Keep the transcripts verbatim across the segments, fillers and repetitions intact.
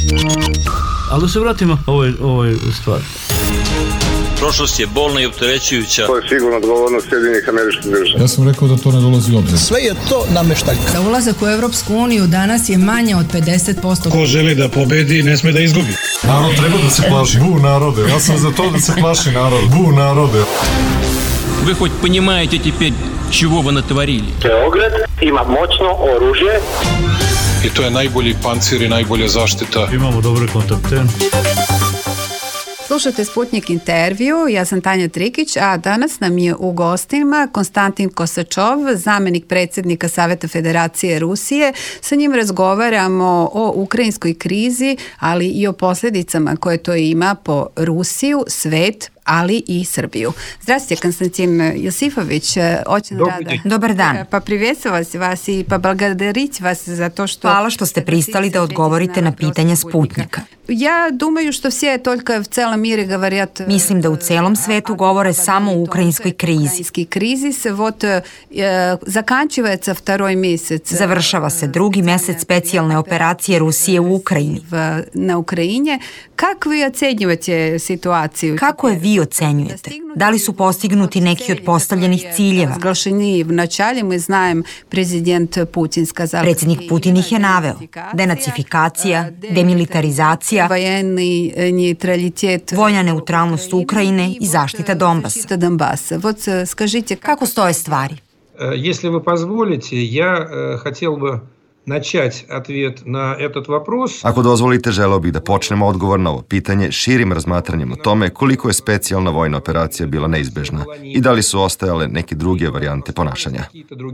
Ali da se vratimo ovoj, ovoj stvari. Prošlost je bolna i opterećujuća. To je sigurno odgovornost Sjedinjenih Američkih Država. Ja sam rekao da to ne dolazi u obzir. Sve je to nameštaljka. Za ulazak u Evropsku uniju danas je manje od pedeset posto. Ko želi da pobedi, ne sme da izgubi. Narod treba da se plaši. Bu narode. Ja sam za to da se plaši narod. Bu narode. Вы хоть понимаете теперь, чего вы натворили? Beograd ima moćno oružje. I to je najbolji pancir i najbolja zaštita. Imamo dobre kontakte. Slušajte Sputnik intervju, ja sam Tanja Trikić, a danas nam je u gostima Konstantin Kosačov, zamenik predsjednika Saveta Federacije Rusije. Sa njim razgovaramo o ukrajinskoj krizi, ali i o posljedicama koje to ima po Rusiju, svet, ali i Srbiju. Здравствуйте, Константин Josifović. Очень рада. Dobar dan. Pa приветствовать vas i pa благодарить vas za to što... Hvala što ste pristali da odgovorite na pitanja Sputnika. Ja думаю, что все только в целом мире говорят... Mislim da u celom svetu govore samo o ukrajinskoj krizi. Ukrajinski krizis, вот заканчивается второй месяц. Završava se drugi mesec specijalne operacije Rusije u Ukrajini. Na Ukrajine. Как вы оцениваете ситуацию? Kako je vi ocenjujete? Da li su postignuti neki od postavljenih ciljeva? Разглашены в начале, мы знаем, президент Putin сказал... Predsjednik Putin ih je naveo. Denacifikacija, demilitarizacija, военный нейтралитет, vojna neutralnost Ukrajine i zaštita Donbasa. Donbasa. Вот скажите, kako stoje stvari? Если вы позволите, я хотел бы начать ответ на этот вопрос. Ako dozvolite, želeo bih da počnemo odgovor na ovo pitanje širim razmatranjem o tome koliko je specijalna vojna operacija bila neizbežna i da li su ostajale neke druge varijante ponašanja.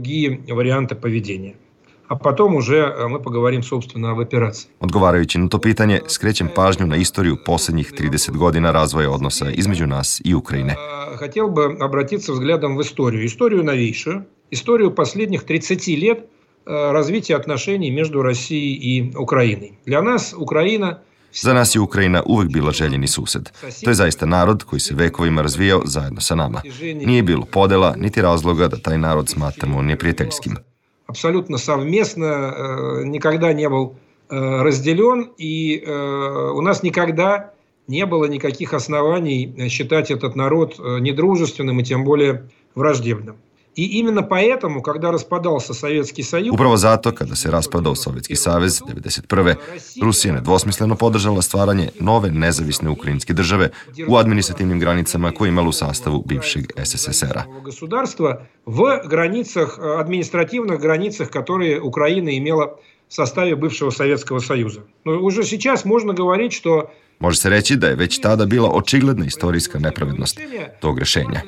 A potom уже мы поговорим, собственно, об операции. Odgovarajući na to pitanje, skrećem pažnju na istoriju posljednjih trideset godina razvoja odnosa između nas i Ukrajine. Хотел бы обратиться взглядом в историю. Историю новейшую, историю последних тридцати лет развития отношений между Россией и Украиной. Для нас Украина... Za nas je Ukrajina uvek bila željeni sused. To je zaista narod koji se vekovima razvijao zajedno sa nama. Nije bilo podela, niti razloga da taj narod smatramo neprijateljskim. Абсолютно совместно, никогда не был разделен, и у нас никогда не было никаких оснований считать этот народ недружественным и тем более враждебным. I imенно поэтому, когда распадался Советский Союз... Upravo zato, kada se raspadao Sovjetski savez devedeset prve. Rusija nedvosmisleno podržala stvaranje nove nezavisne ukrajinske države u administrativnim granicama koje imalo u sastavu bivšeg es es es era. Государства в границах, административных границах, которые Украина имела в составе бывшего Советского Союза. Но уже сейчас можно говорить, что... Može se reći da je već tada bila očigledna istorijska nepravednost tog rešenja.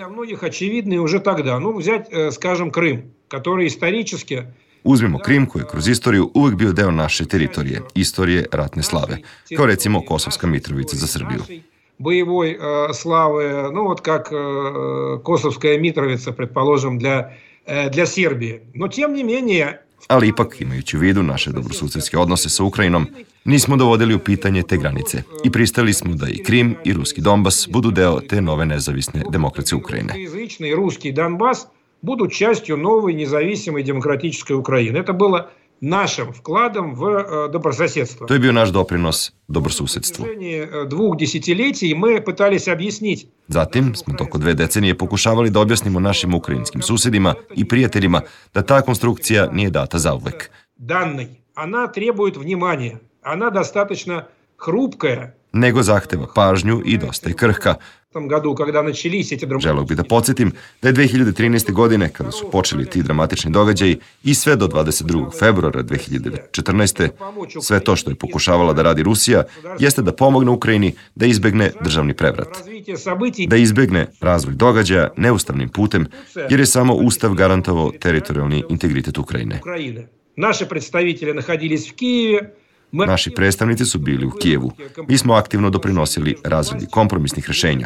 Uzmimo Krim koji je kroz istoriju uvek bio deo naše teritorije, istorije ratne slave, kao recimo Kosovska Mitrovica za Srbiju. Боевой славы, ну вот как Косовская Митровица, предположим, для, для Сербии. Но тем не менее... Ali ipak, imajući u vidu naše dobrosusedske odnose sa Ukrajinom, nismo dovodili u pitanje te granice i pristali smo da i Krim i ruski Donbas budu deo te nove nezavisne demokratske Ukrajine. I ruski Donbas budu частью новой независимой демократической Украины. Это было našim vkladom v добрососедство. To je bio naš doprinos dobrosusedstvu. Dvух десятилетий мы пытались объяснить. Zatim smo toko dve decenije pokušavali da objasnimo našim ukrajinskim susedima i prijateljima da ta konstrukcija nije data zauvek. Данной, она требует внимания. Она достаточно хрупкая. Nego zahteva pažnju i dosta je krhka. Želeo bih da podsjetim da je dve hiljade trinaeste. godine, kada su počeli ti dramatični događaji, i sve do dvadeset drugog februara dve hiljade četrnaeste. sve to što je pokušavala da radi Rusija jeste da pomogne Ukrajini da izbegne državni prevrat. Da izbegne razvoj događaja neustavnim putem, jer je samo Ustav garantovao teritorijalni integritet Ukrajine. Naši predstavitelji naходились в Киеве. Naši predstavnici su bili u Kijevu. Mi smo aktivno doprinosili razradi kompromisnih rešenja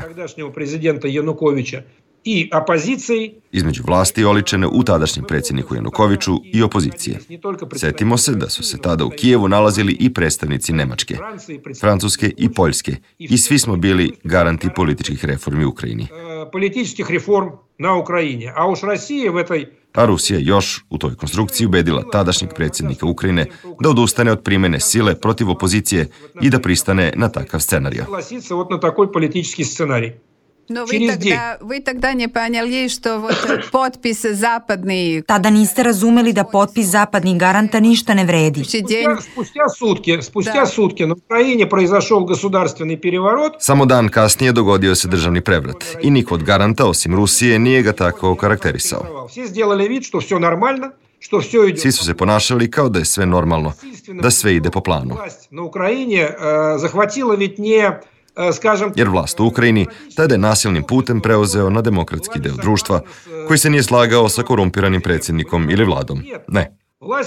između vlasti oličene u tadašnjem predsjedniku Janukoviću i opozicije. Setimo se da su se tada u Kijevu nalazili i predstavnici Nemačke, Francuske i Poljske i svi smo bili garanti političkih reformi u Ukrajini. Političkih reform na Ukrajini, a už Rusija v eтой a Rusija još u toj konstrukciji ubedila tadašnjeg predsjednika Ukrajine da odustane od primjene sile protiv opozicije i da pristane na takav scenarij. No, vi тогда, vi тогда не поняли, что вот potpis zapadni... Tada niste razumeli da potpis zapadnih garanta ništa ne vredi. Спустя, спустя сутки, спустя сутки на Украине произошел государственный переворот. Samo dan kasnije dogodio se državni prevrat i niko od garanta, osim Rusije, nije ga tako karakterisao. Все сделали вид, что все нормально, что все идет. Svi su se ponašali kao da je sve normalno, da sve ide po planu. На Украине э, захватила ведь не... Jer vlast u Ukrajini tada je nasilnim putem preuzeo na demokratski deo društva koji se nije slagao sa korumpiranim predsjednikom ili vladom. Ne.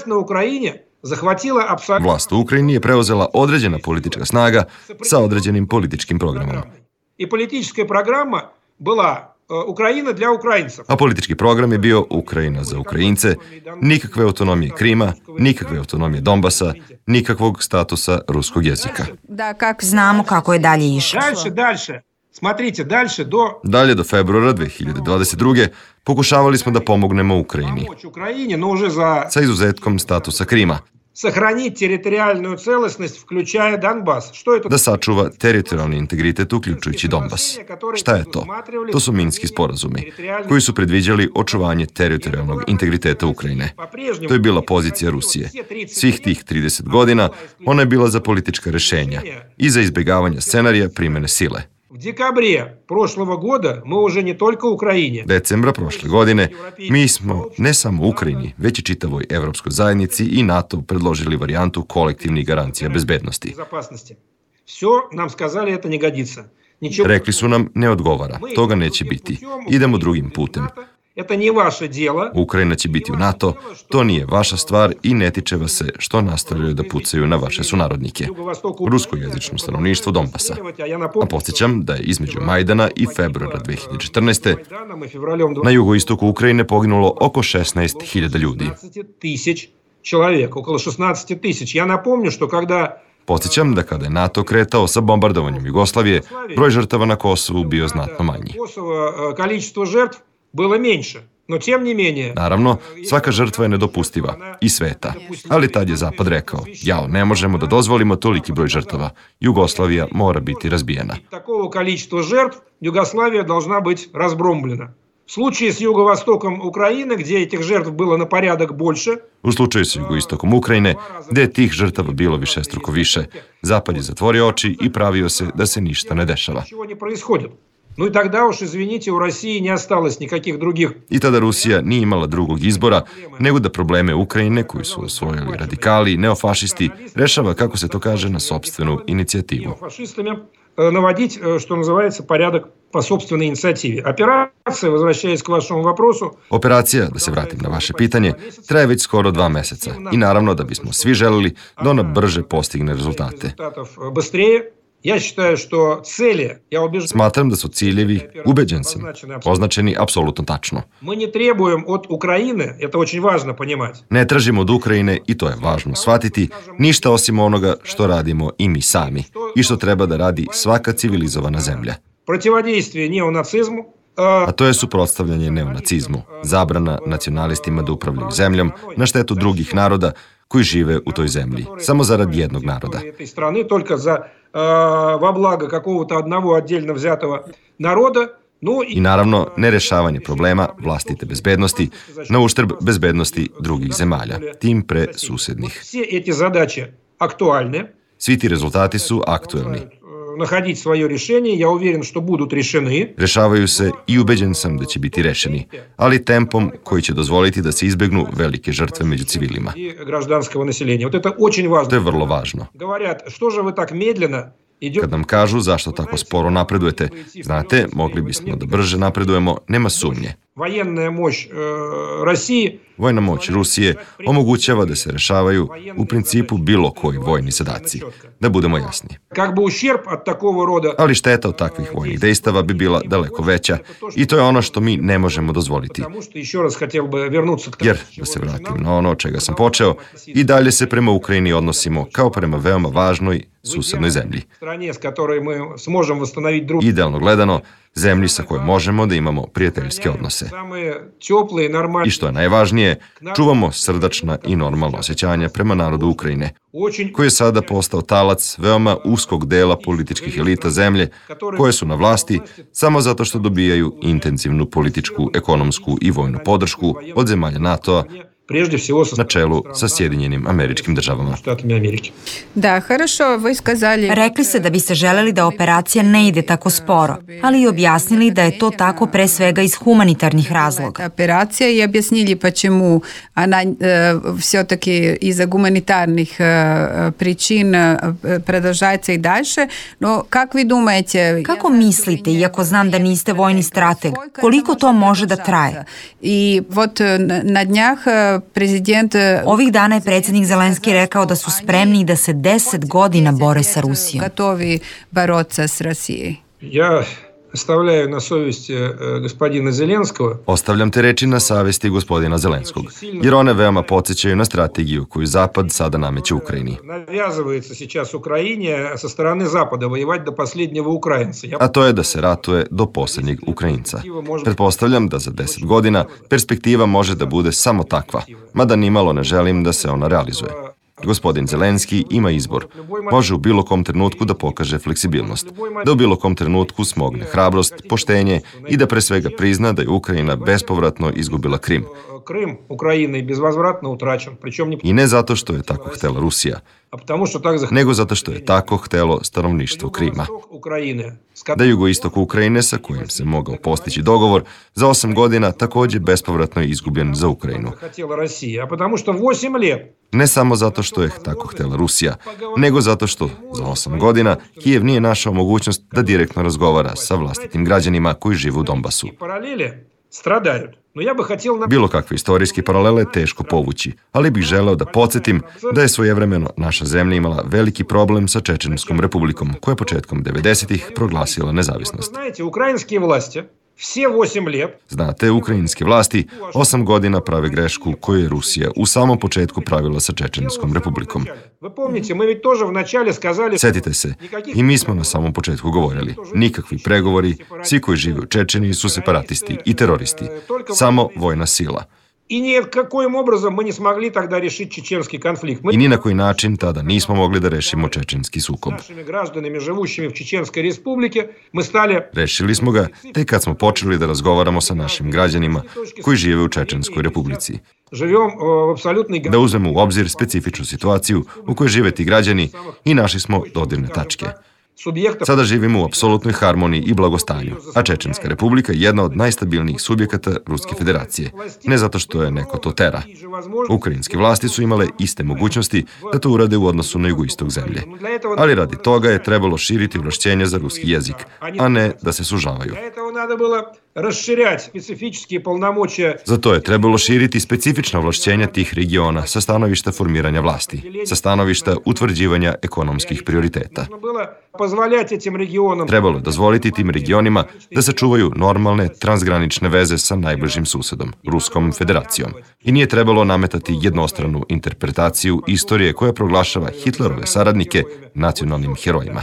Vlast u Ukrajini je preuzela određena politička snaga sa određenim političkim programom. I politička programa bila Ukrajina dla Ukrajincev. A politički program je bio Ukrajina za Ukrajince, nikakve autonomije Krima, nikakve autonomije Donbasa, nikakvog statusa ruskog jezika. Znamo kako je dalje išlo. Дальше, дальше. Смотрите, дальше до... Dalje do februara dve hiljade dvadeset druge pokušavali smo da pomognemo Ukrajini, sa izuzetkom statusa Krima, сохранить территориальную целостность, включая Донбасс. Что это? Da sačuva teritorijalni integritet uključujući Donbas. Šta je to? To su minski sporazumi koji su predviđali očuvanje teritorijalnog integriteta Ukrajine. To je bila pozicija Rusije. Svih tih trideset godina ona je bila za politička rešenja i za izbjegavanje scenarija primjene sile. В декабре прошлого года мы уже не только Украине. Decembra prošle godine mi smo ne samo Ukrajini, već i čitavoj evropskoj zajednici i NATO predložili varijantu kolektivnih garancija bezbednosti. Все нам сказали, это не годится. Rekli su nam, ne odgovara, toga neće biti. Idemo drugim putem. Это не ваше дело. Ukrajina će biti u NATO, to nije vaša stvar i ne tiče vas se što nastavljaju da pucaju na vaše sunarodnike. Ruskojezično stanovništvo Donbasa. A podsjećam da je između Majdana i februara dve hiljade četrnaeste. na jugoistoku Ukrajine poginulo oko šesnaest hiljada ljudi. Около шестнадцать тысяч. Я напомню, что когда Podsjećam da kada je NATO kretao sa bombardovanjem Jugoslavije, broj žrtava na Kosovu bio znatno manji. Naravno, svaka žrtva je nedopustiva i sveta, ali tad je Zapad rekao, jao, ne možemo da dozvolimo toliki broj žrtava, Jugoslavija mora biti razbijena. Такого количества жертв Югославия должна быть разбомблена. В случае с юго-востоком Украины, где этих жертв было на порядок больше, u slučaju s jugoistokom Ukrajine, gde je tih žrtava bilo višestruko više, Zapad je zatvorio oči i pravio se da se ništa ne dešava. Ну и тогда уж, извините, у России не осталось никаких других. I tada Rusija nije imala drugog izbora nego da probleme Ukrajine, koji su osvojili radikali, neofašisti, rešava, kako se to kaže, na sopstvenu inicijativu. Неофашистами наводить, что называется, порядок по собственной инициативе. Операция, возвращаясь к вашему вопросу... Operacija, da se vratim na vaše pitanje, traje već skoro dva meseca. I naravno da bismo svi želeli da ona brže postigne rezultate. Ja считаю, что цели, я убежден, Smatram da su ciljevi, ubeđen sam, označeni apsolutno tačno. Мы не требуем от Украины, это очень важно понимать. Ne tražimo od Ukrajine, i to je važno shvatiti, ništa osim onoga što radimo i mi sami i što treba da radi svaka civilizovana zemlja. Противодействие неонацизму, a to je suprotstavljanje neonacizmu, zabrana nacionalistima da upravljaju zemljom na štetu drugih naroda koji žive u toj zemlji, samo zarad jednog naroda. I naravno, nerešavanje problema vlastite bezbednosti na uštrb bezbednosti drugih zemalja, tim pre susednih. Svi ti rezultati su aktuelni. Находить свое решение, я уверен, что будут решены. Rešavaju se i ubeđen sam da će biti rešeni, ali tempom koji će dozvoliti da se izbegnu velike žrtve među civilima. Гражданского населения. Вот это очень важно. To je vrlo važno. Говорят, что же вы так медленно идете? Kad nam kažu zašto tako sporo napredujete, znate, mogli bismo da brže napredujemo, nema sumnje. Военная мощь э, России. Vojna moć Rusije omogućava da se rešavaju u principu bilo koji vojni zadaci. Da budemo jasni. Ali šteta od takvih vojnih dejstava bi bila daleko veća i to je ono što mi ne možemo dozvoliti. Jer, da se vratim na ono od čega sam počeo, i dalje se prema Ukrajini odnosimo kao prema veoma važnoj susednoj zemlji. Idealno gledano, zemlji sa kojom možemo da imamo prijateljske odnose. I što je najvažnije, čuvamo srdačna i normalna osjećanja prema narodu Ukrajine, koji je sada postao talac veoma uskog dela političkih elita zemlje, koje su na vlasti samo zato što dobijaju intenzivnu političku, ekonomsku i vojnu podršku od zemalja NATO-a, na čelu sa Sjedinjenim Američkim Državama. Da, хорошо, вы сказали... Rekli ste da biste želeli da operacija ne ide tako sporo, ali i objasnili da je to tako pre svega iz humanitarnih razloga. Operacija i objasnili почему она все-таки из-за гуманитарных причин продолжается и дальше. Но как вы думаете... Kako mislite, iako znam da niste vojni strateg, koliko to može da traje? I вот на днях prezident... Ovih dana je predsjednik Zelenski rekao da su spremni da se deset godina bore sa Rusijom. Gotovi boroться s Rusijom. Ja ostavljaju na savjesti gospodina Zelenskog. Ostavljam te reči na savjesti gospodina Zelenskog, jer one veoma podsjećaju na strategiju koju Zapad sada nameće Ukrajini. Навязывается сейчас Украине со стороны Запада воевать до последнего украинца. A to je da se ratuje do posljednjeg Ukrajinca. Pretpostavljam da za deset godina perspektiva može da bude samo takva, mada nimalo ne želim da se ona realizuje. Gospodin Zelenski ima izbor. Može u bilo kom trenutku da pokaže fleksibilnost, da u bilo kom trenutku smogne hrabrost, poštenje i da pre svega prizna da je Ukrajina bespovratno izgubila Krim. Крым Украиной безвозвратно утрачен. Причем не... I ne zato što je tako htela Rusija, nego zato što je tako htelo stanovništvo Krima. Da jugoistok Ukrajine, sa kojim se mogao postići dogovor, za osam godina također bespovratno je izgubljen za Ukrajinu. Ne samo zato što je tako htela Rusija, nego zato što za osam godina Kijev nije našao mogućnost da direktno razgovara sa vlastitim građanima koji žive u Donbasu. Bilo kakve istorijske paralele je teško povući, ali bih želeo da podsjetim da je svojevremeno naša zemlja imala veliki problem sa Čečenskom republikom, koja je početkom devedesetih proglasila nezavisnost. Znate, ukrajinske vlasti osam godina prave grešku koju je Rusija u samom početku pravila sa Čečenskom republikom. Sjetite se, i mi smo na samom početku govorili, nikakvi pregovori, svi koji žive u Čečeniji su separatisti i teroristi, samo vojna sila. I nikakvim obrazom mi nismo mogli tada rešiti čečenski konflikt. I ni na koji način tada nismo mogli da rešimo čečenski sukob. Rešili smo ga tek kad smo počeli da razgovaramo sa našim građanima koji žive u Čečenskoj republici. Da uzmemo u obzir specifičnu situaciju u kojoj žive ti građani i našli smo dodirne tačke. Sada živimo u apsolutnoj harmoniji i blagostanju, a Čečenska republika je jedna od najstabilnijih subjekata Ruske federacije. Ne zato što je neko to tera. Ukrajinske vlasti su imale iste mogućnosti da to urade u odnosu na jugoistok zemlje. Ali radi toga je trebalo širiti ovlašćenja za ruski jezik, a ne da se sužavaju. Zato je trebalo širiti specifična ovlašćenja tih regiona sa stanovišta formiranja vlasti, sa stanovišta utvrđivanja ekonomskih prioriteta. Trebalo je dozvoliti tim regionima da sačuvaju normalne transgranične veze sa najbližim susedom, Ruskom federacijom. I nije trebalo nametati jednostranu interpretaciju istorije koja proglašava Hitlerove saradnike nacionalnim herojima.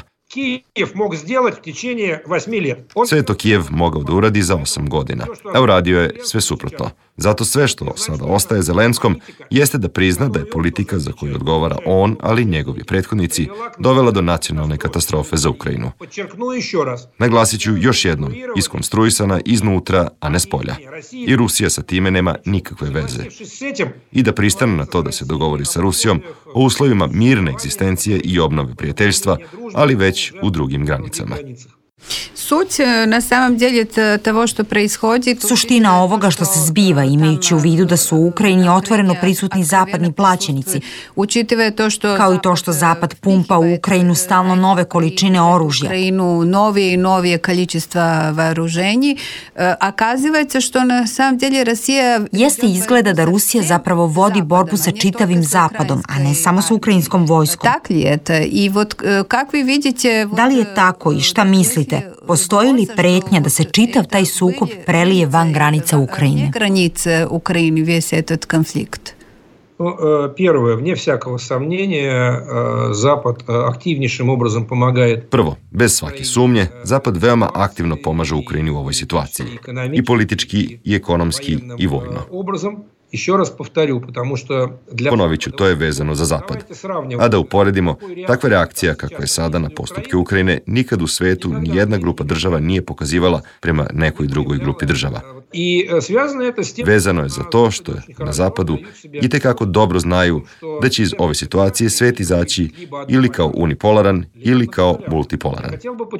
Sve je to Kijev mogao da uradi za osam godina, a uradio je sve suprotno. Zato sve što sada ostaje Zelenskom jeste da prizna da je politika za koju odgovara on, ali i njegovi prethodnici, dovela do nacionalne katastrofe za Ukrajinu. Naglasit ću još jednom, iskonstruisana iznutra, a ne spolja. I Rusija sa time nema nikakve veze. I da pristane na to da se dogovori sa Rusijom o uslovima mirne egzistencije i obnove prijateljstva, ali već u drugim granicama. Суть на самом деле того, что происходит... Suština ovoga što se zbiva, imajući u vidu da su u Ukrajini otvoreno prisutni zapadni plaćenici, kao i to što Zapad pumpa u Ukrajinu stalno nove količine oružja. Ukrajinu novije i novije количества вооружений, оказывается, что на самом деле Россия... Jeste izgleda da Rusija zapravo vodi borbu sa čitavim Zapadom, a ne samo sa ukrajinskom vojskom. Так ли это? И вот как вы видите... Da li je tako i šta mislite? Postoji li pretnja da se čitav taj sukob prelije van granica Ukrajine? Granice Ukrajine, весь этот конфликт. Ну, первое, вне всякого сомнения, Запад активнейшим образом помогает. Prvo, bez svake sumnje, Zapad veoma aktivno pomaže Ukrajini u ovoj situaciji. I politički, i ekonomski, i vojno. Еще раз повторю, потому что для... Ponovit ću, to je vezano za Zapad. A da uporedimo, takva reakcija kakva je sada na postupke Ukrajine, nikad u svetu nijedna grupa država nije pokazivala prema nekoj drugoj grupi država. Vezano je za to što je na Zapadu itekako dobro znaju da će iz ove situacije svet izaći ili kao unipolaran ili kao multipolaran.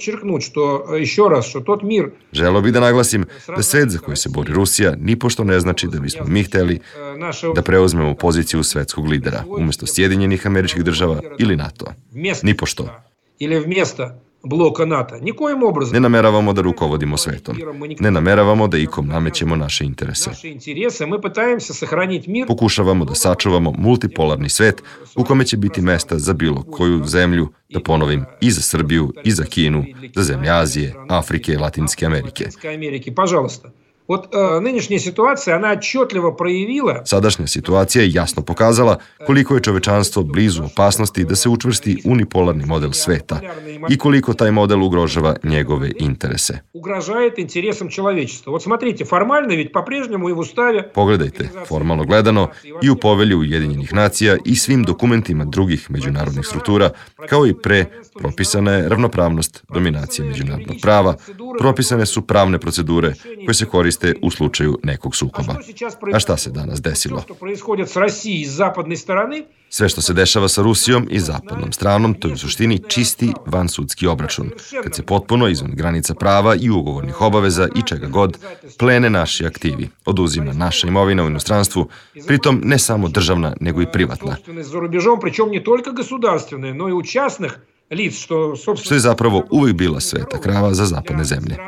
Želeo bih da naglasim da svet za koji se bori Rusija nipošto ne znači da bismo mi hteli da preuzmemo poziciju svetskog lidera umjesto Sjedinjenih Američkih Država ili NATO. Nipošto. bloka NATO. Nikojim obrazom. Ne nameravamo da rukovodimo svetom. Ne nameravamo da ikom namećemo naše interese. Pokušavamo da sačuvamo multipolarni svet u kome će biti mesta za bilo koju zemlju, da ponovim, i za Srbiju, i za Kinu, za zemlje Azije, Afrike i Latinske Amerike. Вот э, нынешняя ситуация, она отчетливо проявила... Sadašnja situacija je jasno pokazala koliko je čovečanstvo blizu opasnosti da se učvrsti unipolarni model sveta i koliko taj model ugrožava njegove interese. Угрожает интересам человечества. Вот смотрите, формально ведь по-прежнему и в уставе... Pogledajte, formalno gledano, i u povelju Ujedinjenih nacija i svim dokumentima drugih međunarodnih struktura, kao i pre, propisana je ravnopravnost dominacije međunarodnog prava, propisane su pravne procedure koje se koriste u slučaju nekog sukoba. A šta se danas desilo? Sve što se dešava sa Rusijom i zapadnom stranom, to je u suštini čisti vansudski obračun, kad se potpuno izvan granica prava i ugovornih obaveza i čega god plene naši aktivi, oduzima naša imovina u inostranstvu, pritom ne samo državna, nego i privatna. Što je zapravo uvijek bila sveta krava za zapadne zemlje.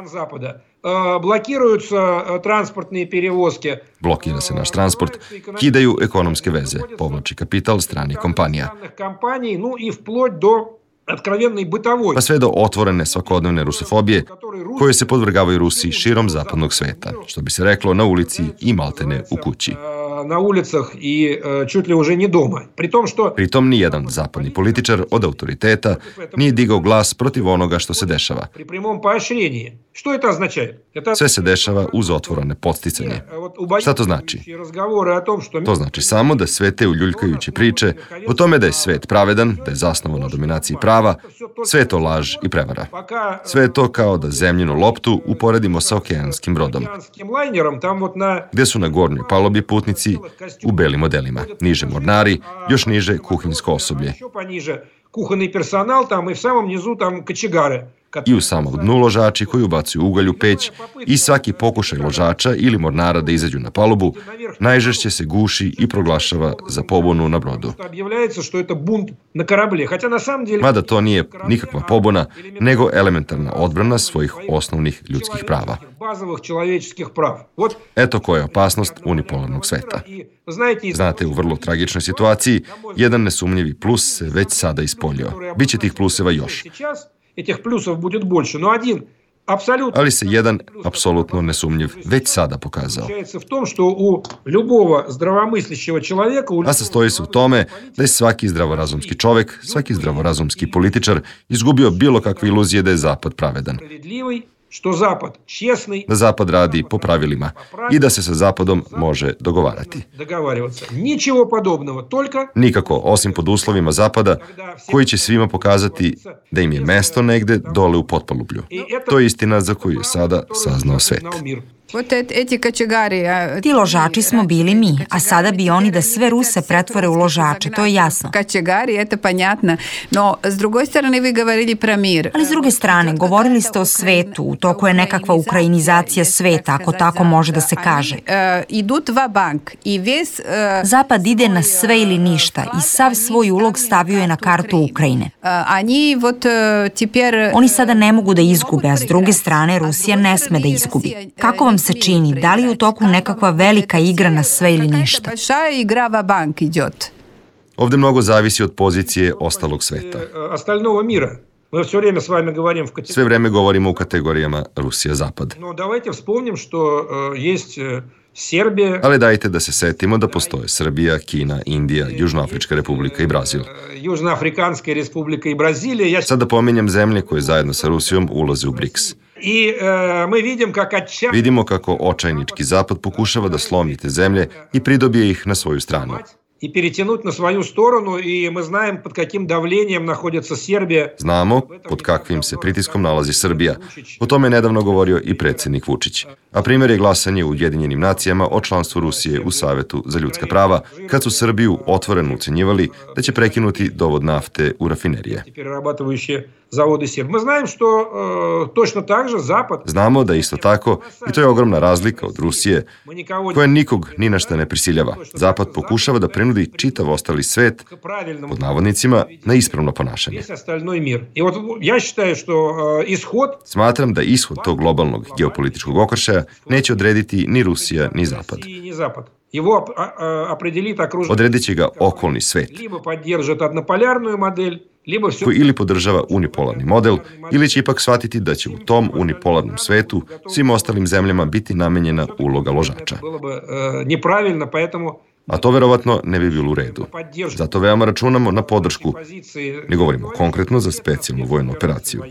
Blokira se naš transport, kidaju ekonomske veze, povlači kapital stranih kompanija. Pa sve do otvorene svakodnevne rusofobije koje se podvrgavaju Rusiji širom zapadnog sveta, što bi se reklo na ulici i maltene u kući. Na ulicah i čut li уже не дома. Pritom što Pritom ni jedan zapadni političar od autoriteta nije digao glas protiv onoga što se dešava. Pri premom поощрении. Što это означает? Sve se dešava uz otvorene podsticanje. Šta to znači? To znači samo da sve te uljuljkajuće priče o tome da je svet pravedan, da je zasnovan na dominaciji prava, sve je to laž i prevara. Sve je to kao da zemljinu loptu uporedimo sa okeanskim brodom, gde su na gornjoj palobi putnici u belim modelima, niže mornari, još niže kuhinjsko osoblje. Kuhani personal tam i v samom nizu tam kačigare. I u samom dnu ložači koji ubacuju ugalj u peć i svaki pokušaj ložača ili mornara da izađu na palubu najžešće se guši i proglašava za pobunu na brodu. Mada to nije nikakva pobuna, nego elementarna odbrana svojih osnovnih ljudskih prava. Eto koja je opasnost unipolarnog sveta. Znate, u vrlo tragičnoj situaciji jedan nesumnjivi plus se već sada ispoljio. Biće tih pluseva još. Ali se jedan apsolutno nesumnjiv već sada pokazao. A sastoji se u tome da je svaki zdravorazumski čovek, svaki zdravorazumski političar izgubio bilo kakve iluzije da je Zapad pravedan. Da Zapad radi po pravilima i da se sa Zapadom može dogovarati. Nikako, osim pod uslovima Zapada, koji će svima pokazati da im je mesto negde dole u potpalublju. To je istina za koju je sada saznao svet. Ti ložači smo bili mi, a sada bi oni da sve Ruse pretvore u ložače, to je jasno. Кочегари, это понятно, но с другой стороны вы говорили про мир. Ali s druge strane, govorili ste o svetu, u toku je nekakva ukrajinizacija sveta, ako tako može da se kaže. Idut va bank i ves... Zapad ide na sve ili ništa i sav svoj ulog stavio je na kartu Ukrajine. Oni sada ne mogu da izgube, a s druge strane Rusija ne sme da izgubi. Kako vam se čini, da li je u toku nekakva velika igra na sve ili ništa? Ovde mnogo zavisi od pozicije ostalog sveta. Sve vreme govorimo u kategorijama Rusija-Zapad. Serbija. Ali dajte da se setimo da postoje Srbija, Kina, Indija, Južnoafrička republika i Brazil. Južnoafrikanska republika i Brazilija. Sada pominjem zemlje koje zajedno sa Rusijom ulaze u BRICS. I uh, mi vidimo kako očajnički... Vidimo kako očajnički zapad pokušava da slomi te zemlje i pridobije ih na svoju stranu. I перетянуть на свою сторону, и мы знаем, под каким давлением находится Сербия. Znamo pod kakvim se pritiskom nalazi Srbija. O tome je nedavno govorio i predsjednik Vučić. A primjer je glasanje u Ujedinjenim nacijama o članstvu Rusije u Savetu za ljudska prava, kad su Srbiju otvoreno ucenjivali da će prekinuti dovod nafte u rafinerije. Мы знаем, что э, точно так же Запад... Znamo da isto tako, i to je ogromna razlika od Rusije, koja nikog ni na šta ne prisiljava. Zapad pokušava da prinudi čitav ostali svet, pod navodnicima, na ispravno ponašanje. Smatram da ishod tog globalnog geopolitičkog okršaja neće odrediti ni Rusija, ni Zapad. Odredit će ga okolni svet, koji ili podržava unipolarni model, ili će ipak shvatiti da će u tom unipolarnom svetu svim ostalim zemljama biti namenjena uloga ložača. A to verovatno ne bi bilo u redu. Zato veoma računamo na podršku. Ne govorimo konkretno za specijalnu vojnu operaciju.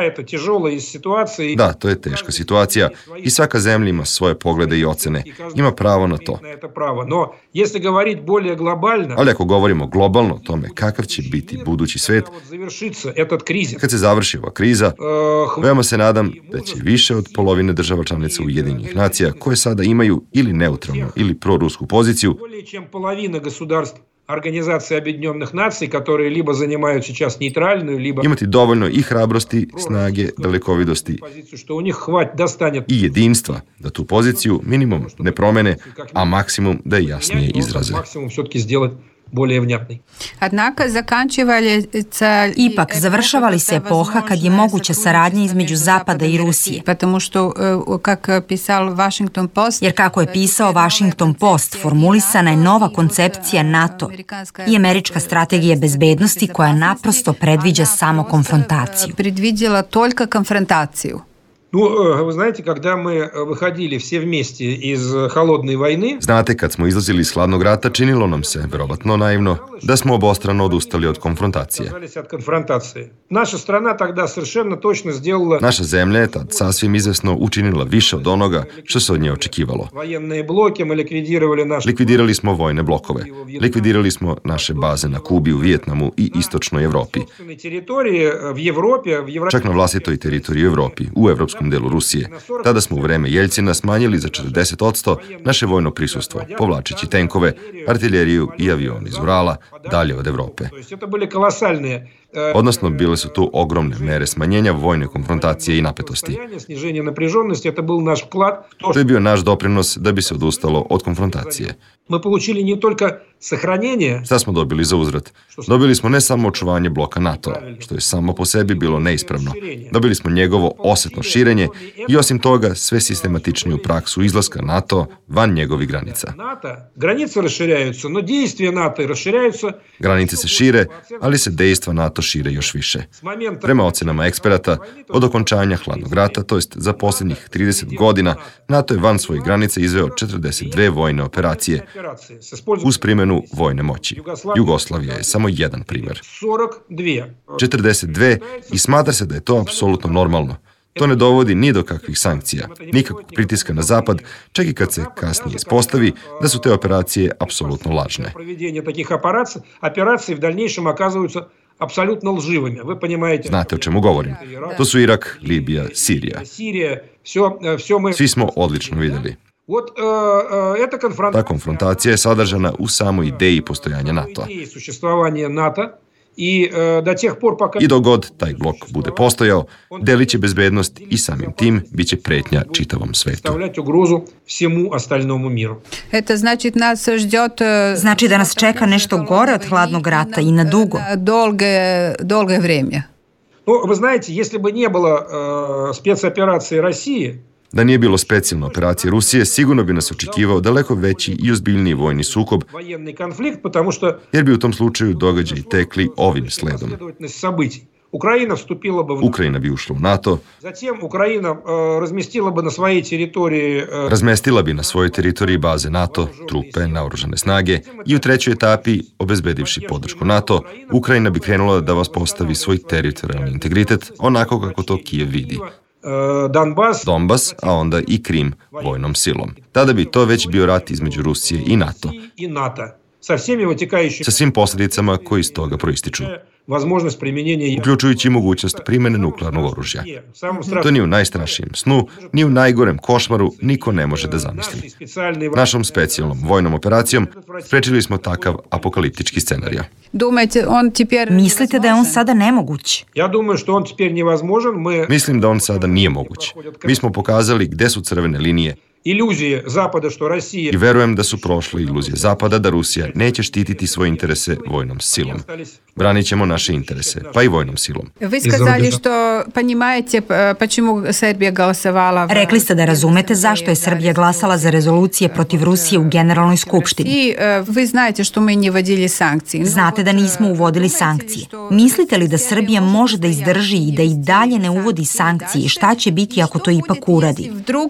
Da, to je teška situacija i svaka zemlja ima svoje poglede i ocene. Ima pravo na to. Ali ako govorimo globalno o tome kakav će biti budući svet, kad se završi ova kriza, veoma se nadam da će više od polovine država članica Ujedinjenih nacija, koje sada imaju ili neutralnu ili prorusku poziciju, чем половина государств Организации Объединенных Наций, которые либо занимают сейчас нейтральную, либо... Imati dovoljno i hrabrosti, snage, dalekovidosti что у них хватит, достанет... i jedinstva da tu poziciju minimum ne promene, a maksimum da je jasnije izraze. Максимум все-таки сделать bolje внятный. Ipak, završava li se epoha kad je moguća saradnja između Zapada i Rusije? Jer kako je pisao Washington Post, formulisana je nova koncepcija NATO i američka strategija bezbednosti koja naprosto predviđa samo konfrontaciju. Predviđala toliko konfrontaciju. Ну, вы знаете, когда мы выходили все вместе из холодной войны... Znate, kad smo izlazili iz hladnog rata, činilo nam se, verovatno naivno, da smo obostrano odustali od konfrontacije. Naša strana тогда совершенно точно сделала... Naša zemlja je tad sasvim izvesno učinila više od onoga što se od nje očekivalo. Военные блоки, мы ликвидировали наши... Likvidirali smo vojne blokove. Likvidirali smo naše baze na Kubi, u Vijetnamu i istočnoj Evropi. Čak na vlastitoj teritoriji u Evropi, u Evropskom delu Rusije. Tada smo u vreme Jeljcina smanjili za četrdeset posto naše vojno prisustvo, povlačeći tenkove, artiljeriju i avione iz Urala dalje od Evrope. Odnosno, bile su tu ogromne mere smanjenja vojne konfrontacije i napetosti. To je bio naš doprinos da bi se odustalo od konfrontacije. Šta smo dobili za uzvrat? Dobili smo ne samo očuvanje bloka NATO, što je samo po sebi bilo neispravno. Dobili smo njegovo osetno širenje i osim toga sve sistematičniju praksu izlaska NATO van njegovih granica. Granice se šire, ali se dejstva NATO šire još više. Prema ocenama eksperata, od okončanja hladnog rata, to jest za posljednjih trideset godina, NATO je van svojih granica izveo četrdeset dve vojne operacije uz primjenu vojne moći. Jugoslavija je samo jedan primjer. četrdeset dve i smatra se da je to apsolutno normalno. To ne dovodi ni do kakvih sankcija, nikakvog pritiska na Zapad, čak i kad se kasnije ispostavi da su te operacije apsolutno lažne. Znate o čemu govorim? To su Irak, Libija, Sirija. Svi smo odlično vidjeli. Ta konfrontacija je sadržana u samoj ideji postojanja NATO-a. I dok god taj blok bude postojao, delit će bezbednost i samim tim bit će pretnja čitavom svetu. Znači da nas čeka nešto gore od hladnog rata i na dugo. Долгое время. Вы знаете, если бы не было спецоперации России, Da nije bilo specijalne operacije Rusije, sigurno bi nas očekivao daleko veći i ozbiljniji vojni sukob, jer bi u tom slučaju događaji tekli ovim sledom. Украина вступила бы в Ukrajina bi ušla u NATO, Затем Украина э, разместила бы на своей территории э, razmestila bi na svojoj teritoriji baze NATO, trupe, naoružane snage i u trećoj etapi, obezbedivši podršku NATO, Ukrajina bi krenula da vas postavi svoj teritorijalni integritet onako kako to Kijev vidi. э, Донбасс. Donbas, a onda i Krim vojnom silom. Tada bi to već bio rat između Rusije i NATO, И НАТО. Со всеми вытекающими sa svim posljedicama koji iz toga proističu, возможность применения uključujući mogućnost primjene nuklearnog oružja. самым To страшным ni u najstrašnijem snu, ni u najgorem košmaru niko ne može da zamisli. нашей специальной Našom specijalnom vojnom operacijom sprečili smo takav apokaliptički scenarij. Думаете, он теперь... Mislite da je on sada nemoguć? Я думаю, что он теперь невозможен. Мы Mislim da on sada nije moguć. Mi smo pokazali gde su crvene linije иллюзии Запада, что Россия i verujem da su prošle iluzije Zapada da Rusija neće štititi svoje interese vojnom silom. Branit ćemo naše interese, pa i vojnom silom. Вы сказали, что понимаете, п- почему Сербия голосовала... в- Rekli ste da razumete zašto je Srbija glasala za rezolucije protiv Rusije u Generalnoj skupštini. И э, вы знаете, что мы не вводили санкции. Znate da nismo uvodili sankcije. Mislite li da Srbija može da izdrži i da i dalje ne uvodi sankcije? Šta će biti ako to ipak uradi? Вдруг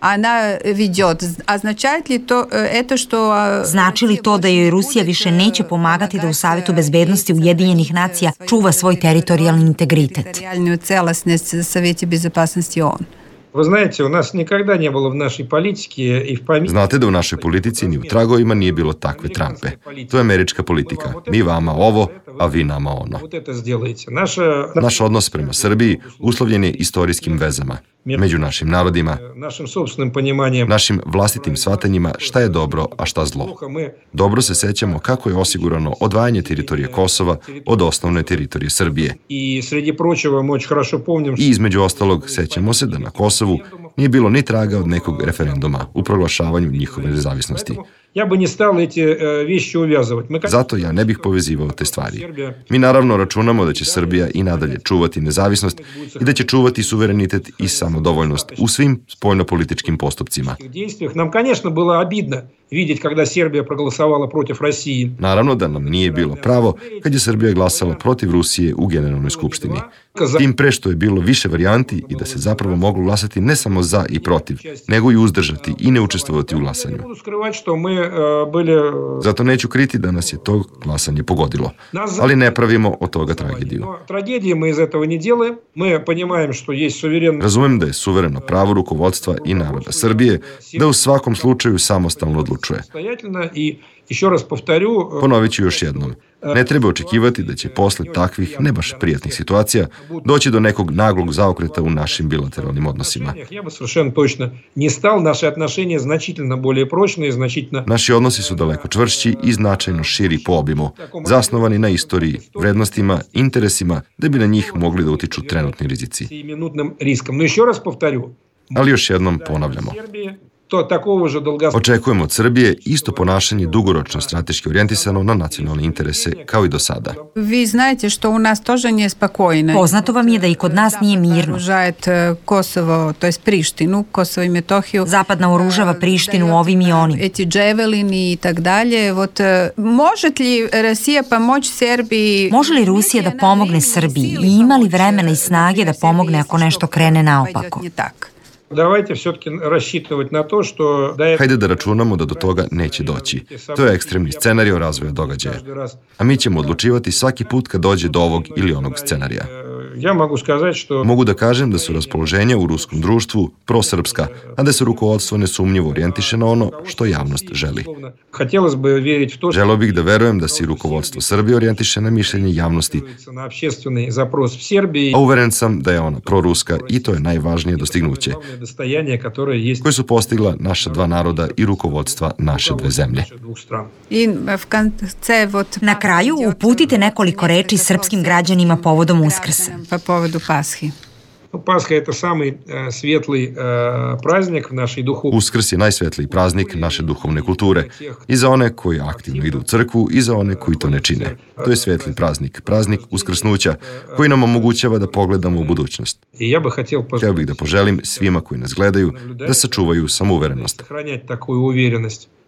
она ведет. Означает ли то, э, это, что... э, Znači li to da joj Rusija više neće pomagati da u Savetu bezbednosti Ujedinjenih nacija čuva svoj teritorijalni integritet? территориальную целостность в Совете Безопасности ООН? Вы знаете, у нас никогда не было в нашей политике и в помине... Znate da u našoj politici ni u tragovima nije bilo takve trampe. To je američka politika. Mi vama ovo, a vi nama ono. Вот это сделаете. Наша... Naš odnos prema Srbiji uslovljen je istorijskim vezama među našim narodima, Нашим собственным пониманием... našim vlastitim shvatanjima šta je dobro, a šta zlo. Мы Dobro se sećamo kako je osigurano odvajanje teritorije Kosova od osnovne teritorije Srbije. и, среди прочего, мы очень хорошо помним, I između ostalog, sećamo se da na Kosovu nije bilo ni traga od nekog referenduma u proglašavanju njihove nezavisnosti. я бы не стал эти э, вещи увязывать. Мы, Zato ja ne bih povezivao te stvari. Mi naravno računamo da će Srbija i nadalje čuvati nezavisnost i da će čuvati suverenitet i samodovoljnost u svim spoljnopolitičkim postupcima. действиях. Нам, конечно, было обидно видеть, когда Сербия проголосовала против России. Naravno da nam nije bilo pravo kad je Srbija glasala protiv Rusije u Generalnoj skupštini. Tim pre što je bilo više varijanti i da se zapravo moglo glasati ne samo za i protiv, nego i uzdržati i ne učestvovati u Не glasanju. буду скрывать, что мы э, были... Zato neću kriti da nas je to glasanje pogodilo, ali ne pravimo od toga tragediju. Но трагедии мы из этого не делаем. Мы понимаем, что есть суверенность. Razumem da je suvereno pravo rukovodstva i naroda Srbije da u svakom slučaju samostalno odlučuje. Самостоятельно. И еще раз повторю, э, Ponovit ću još jednom. Ne treba očekivati da će posle takvih, ne baš prijatnih situacija, doći do nekog naglog zaokreta u našim bilateralnim odnosima. я бы совершенно точно не стал. Наши отношения значительно более прочные, значительно... Naši odnosi su daleko čvršći i značajno širi po obimu, zasnovani na istoriji, vrednostima, interesima, da bi na njih mogli da utiču trenutni rizici. и минутным риском. Но еще раз повторю, Ali još jednom ponavljamo. Сербии то такого же долгосрочного... Očekujemo od Srbije isto ponašanje dugoročno strateški orijentisano na nacionalne interese kao i do sada. Вы знаете, что у нас тоже неспокойно. Poznato vam je da i kod nas nije mirno. Вооружает э, Kosovo, то есть Приштину, Kosovo и Metohiju. Zapad naoružava Prištinu ovim i onim. Эти джевелини и так далее. Вот э, может ли Россия помочь Сербiji? Može li Rusija da pomogne Srbiji i ima li vremena i snage da pomogne ako nešto krene naopako? Не так. Давайте все-таки рассчитывать на то, что... до этого Hajde da računamo da do toga neće doći. To je ekstremni scenario razvoja događaja. A mi ćemo odlučivati svaki put kad dođe do ovog ili onog scenarija. Я могу сказать, что... Mogu da kažem da su raspoloženja u ruskom društvu prosrpska, a da se rukovodstvo nesumnjivo orijentiše na ono što javnost želi. Хотелось бы верить в то, что... Želeo bih da verujem da se i rukovodstvo Srbije orijentiše na mišljenje javnosti, на общественный запрос в Сербии... a uveren sam da je ona proruska i to je najvažnije dostignuće, достояние, которое есть... koje su postigla naša dva naroda i rukovodstva naše dve zemlje. двух стран. I v konce, вот... Na kraju uputite nekoliko reči srpskim građanima povodom Uskrsa. По поводу Пасхи. Ну, Пасха – это самый э, светлый э, праздник в нашей духовной... Uskrs je najsvetliji praznik naše duhovne kulture i za one koji aktivno idu u crkvu i za one koji to ne čine. To je svetli praznik, praznik uskrsnuća koji nam omogućava da pogledamo u budućnost. И я бы хотел Htio bih da poželim svima koji nas gledaju da sačuvaju samouverenost. сохранять такую уверенность в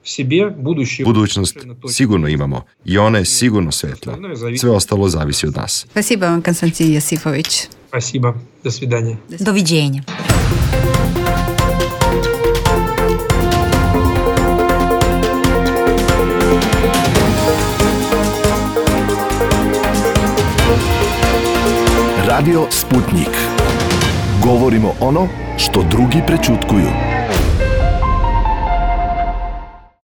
себе будущее. Budućnost sigurno imamo i ona je sigurno svetla. Sve ostalo zavisi od nas. Спасибо вам, Константин Јосифовиќ. Спасибо. До свидания. Doviđenja. Radio Sputnik. Govorimo ono što drugi prećutkuju.